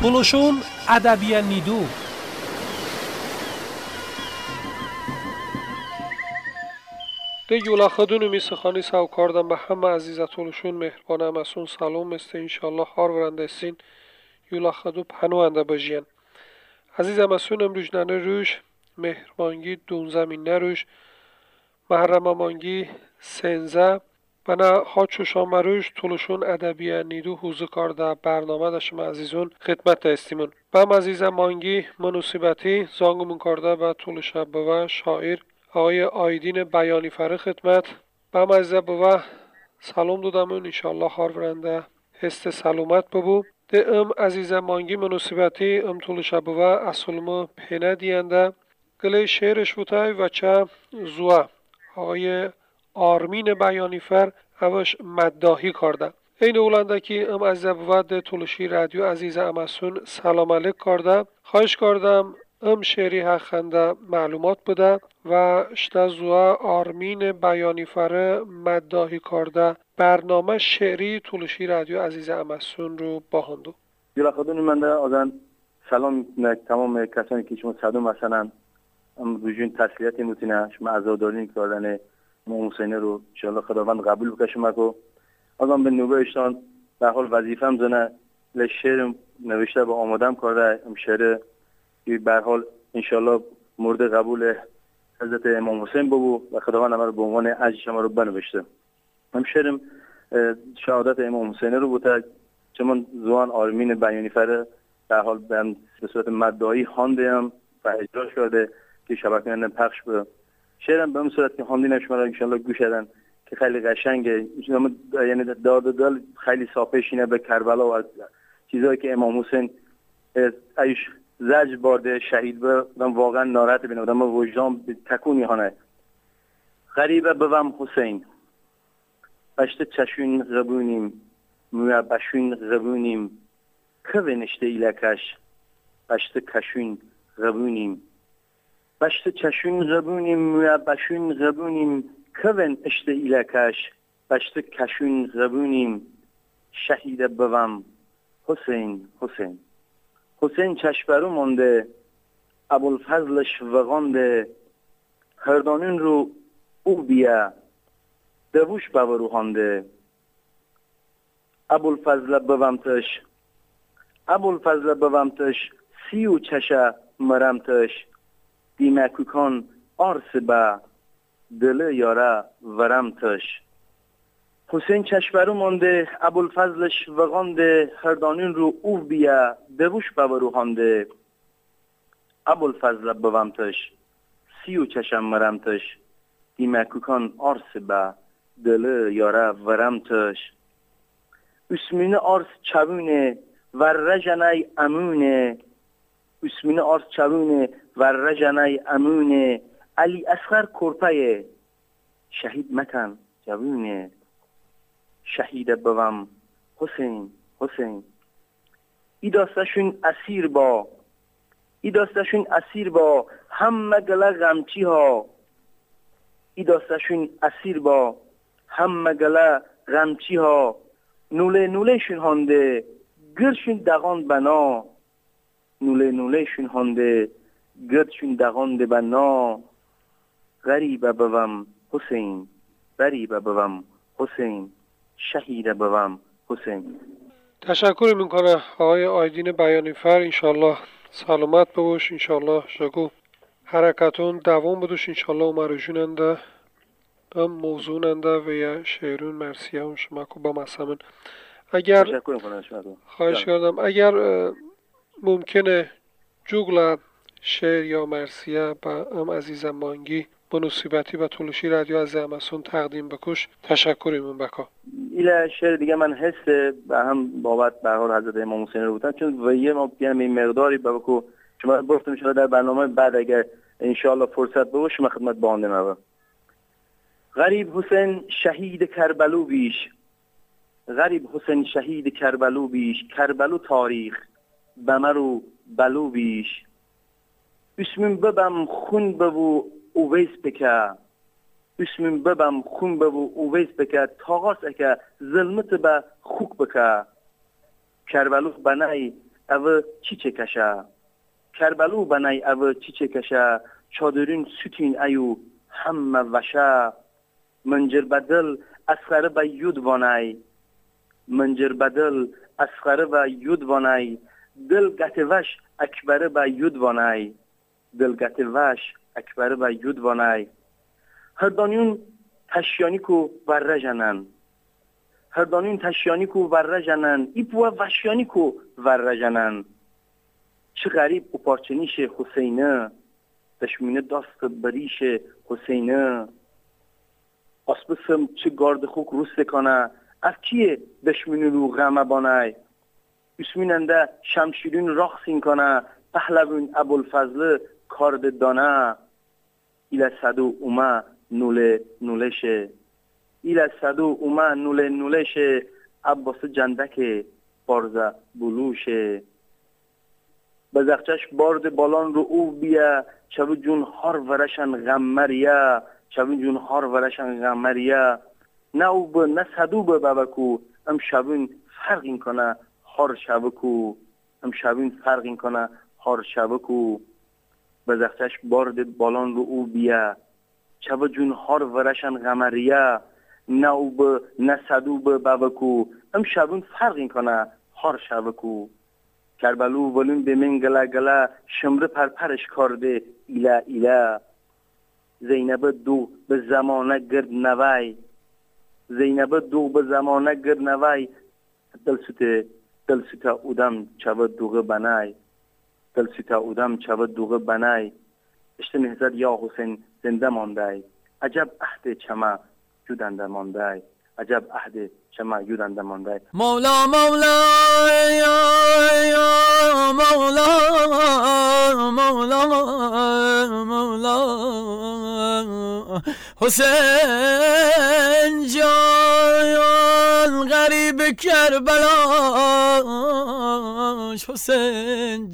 Tuluşun Adabiya Nidu. ده یولا خدونو میسخانی ساوکاردم به همه عزیزاتولشون مهربانه همسون سلام است انشالله هار ورنده سین یولا خدو پنوانده بجین عزیز همسون امروز ننه روش مهربانگی دونزه مینه روش محرم مانگی سنزه بنا ها چوشام روش تولشون ادبیه نیدو حوزه کارده برنامه داشتم عزیزون خدمت استیمون بم عزیز مانگی منوسیبتی زانگمون کارده به تولشه بوه شاعر آقای آیدین بیانی فر خدمت بم عزیز بوه سلام دادمون انشالله هار ورنده هست سلامت ببو ده عزیز مانگی منوسیبتی تولشه بوه اصلمو پینه دیانده گله شعرش بوده و چه زوه آقای آرمین بیانیفر اوش مداحی کرده این اولنده که عزیز بود تولشی رادیو عزیز امسون سلام علیک کرده خواهش کردم شعری حقنده معلومات بوده و شته زوه آرمین بیانیفر مداحی کرده برنامه شعری تولشی رادیو عزیز امسون رو باهندو جلا خودون من آدم سلام تمام کسانی که شما صدوم هستن بجون تسلیت میتونه شما عزاداری کردن امام حسین رو انشاءالله خداوند قبول بکنه شما کو آدم به نوبه اشتان به حال وظیفه‌ام زنه شعر نوشته با آمادم کرده شعر که به حال انشاءالله مورد قبول حضرت امام حسین ببو و خداوند ما رو به عنوان اجر شما رو بنوشته شعرم شهادت امام حسین رو بوده چون زوان آرمین بیانیفر به حال به صورت مدعی خواندم و اجرا شده که شبکه‌های پخش به شعرم به اون صورت که خواندین شما را انشالله گوش دادن که خیلی قشنگه یعنی داد دل خیلی صافه به کربلا و چیزایی که امام حسین ایش زجر برده شهید به واقعا ناراحت بینم وجدان تکونی هانه غریبه بوم حسین بشت چشون غبونیم مویا بشون غبونیم که نشته ایلکش بشت کشون غبونیم بشت چشون غبونیم مویا بشون غبونیم که نشته ایلکش بشت کشون غبونیم شهید بوم حسین حسین حسین چشبرو مونده ابوالفضلش وغانده هردانون رو او بیا دوش بوروهانده ابوالفضل بومتش سیو چشه مرمتش دیمکوکان آرس با دل یاره ورمتش حسین چشبرو مانده ابوالفضلش وغانده هردانون رو او بیا دوش بوروهانده ابوالفضل بومتش سیو چشم مرمتش دیمکوکان آرس با دل یاره ورمتش اسمین آرس چوونه و رجنای امونه اسمین آرس چوونه و رجنای امونه علی اصغر کرپه شهید مکن جوونه شهید بوم حسین حسین ای داستشون اسیر با همه گله غمچی ها ای داستشون اسیر با همه گله غمچی ها نوله شون هانده گرشون دغان بنا نوله شون هانده گرشون دغان بنا غریبه بوم حسین غریبه بوم حسین شهید بوم حسین. تشکر میکنه آقای آیدین بیانیفر انشالله سلامت ببوش انشالله شگو حرکتون دوام بدوش انشالله امروجوننده موضوعننده و یا شعرون مرسیه هم شما کو با مسامن اگر خواهش کردم اگر ممکنه جوگل شعر یا مرسیه با عزیزم مانگی منوسیبتی و تولشی رادیو از امسون تقدیم بکش تشکریم بکا ایله شعر دیگه من حس به هم بابت به حال حضرت امام حسین رو بودن چون ویه ما بیانم این مقداری بکو شما گفتم شما در برنامه بعد اگر انشاءالله فرصت بود شما خدمت بانده مبا غریب حسین شهید کربلو بیش غریب حسین شهید کربلو بیش کربلو تاریخ بمرو بلو بیش اسمم ببم خون ببو اویس بکه اسمم ببم خون ببو اویس بکه تاغاس اکه ظلمت به خوک بکه کربلو بنای او چی چه کشه کربلو بنای او چی چه کشه چادرین سوتین ایو همه وشه منجر بدل اسخره به یود وانای منجر بدل اسخره به یود وانای دل گتوش اکبره به یود وانای دل گتوش اکبره به یود وانای هر دانیون تشیانی کو ور جنن هر دانیون تشیانی کو ور جنن ایپو وشیانی کو ور جنن چه غریب و پارچنیش حسینه دشمینه داست بریش حسینه اسبسم چه گارد خوک روست کنه از کیه دشمینه رو غمه بانای اسمیننده شمشیرین راخسین کنه پهلوین ابوالفضل کارد دانه ایل صدو اومه نولشه ایل صدو اومه نولشه عباس جندک بارزه بلوشه بزخچش بارد بالان رو او بیا چوی جون هار ورشن غمریه چوی جون هار ورشن غمریه نه او به نه صدو به بابکو ام شوین فرق این کنه هار شبکو ام شوین فرق این کنه هار شبکو بزخچش بارد بالان رو او بیا چوی جون هار ورشن غمریه نه او به نه صدو به بابکو ام شوین فرق این کنه هار شبکو کربلو ولون به من گلا گلا شمره پرپرش کرده ایلا ایلا زینب دو به زمانه گرد نوای زینب دو به زمانه گرد نوای دل سوته اودم چود دوغه بنای دل سوته اودم چود دوغه بنای اشت نهزد یا حسین زنده ماندای عجب عهد چما جودنده ماندای عجب عهد چما یودنده ماندای مولا مولا یا مولا مولا مولا حسین جان غریب کربلاش حسین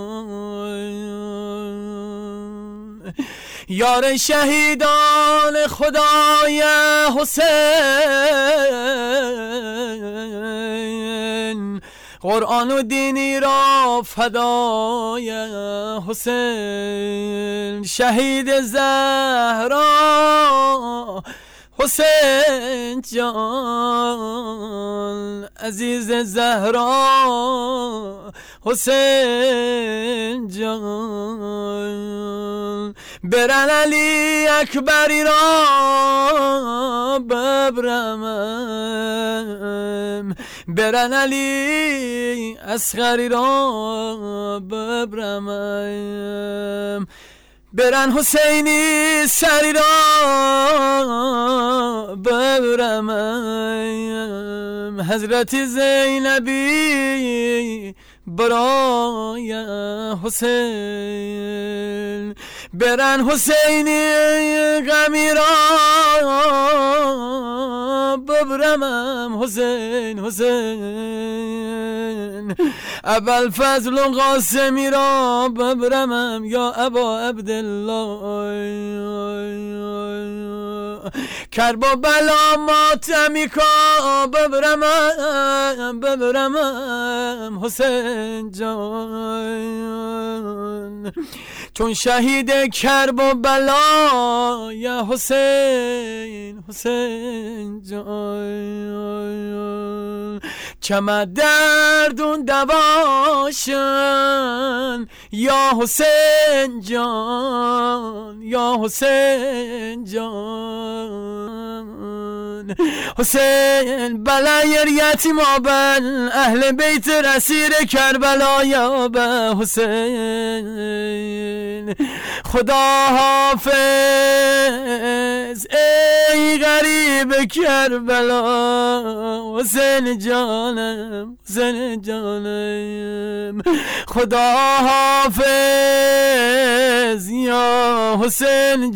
جان یار شهیدان خدای حسین قرآن و دینی را فدای حسین شهید زهرا حسین جان عزیز زهرا حسین جان برن علی اکبری را ببرمم برن علی اصغری را ببرمم برن حسینی سری را ببرمم حضرت زینبی برای حسین برن حسینی غمی را ببرمم حسین حسین ابوالفضل و قاسمی را ببرمم یا ابا عبدالله کرب و بلا ماتمی کا ببرمم حسین جان چون شهید کرب و بلا یا حسین حسین جان چما دردون دواشن یا حسین جان یا حسین جان حسین بلای یتیم آبن اهل بیت رسیر کربلا یا به حسین خدا حافظ ای غریب کربلا حسین جانم حسین جانم خدا حافظ یا حسین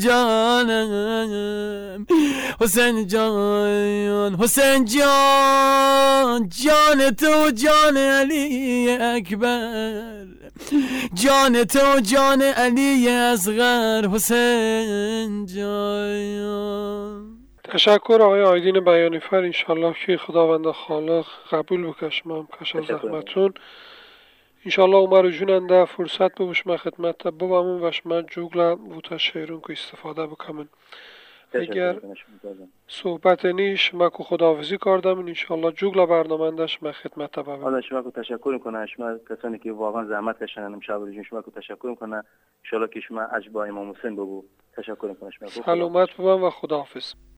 جانم حسین جان حسین جان جان تو جان علی اکبر جان تو جان علی اصغر حسین جان. تشکر آقای آیدین بیانیفر. انشالله که خداوند خالق قبول بکشم کش از زحمتون. انشالله عمر جوننده فرصت ببوش من خدمت ببامون و شما جوگلا بوتا شیرون که استفاده بکنن. اگر صحبت نیش ما که خداحافظی کردم انشالله جوگلا برنامه‌اندش من خدمت ببامون. حالا شما که تشکر میکنم، شما کسانی که واقعا زحمت کشیدن امشب جون شما که تشکر میکنم. انشالله که شما اجبا امام حسین بگو تشکر میکنم. شما سلامت ببام و خداحافظ.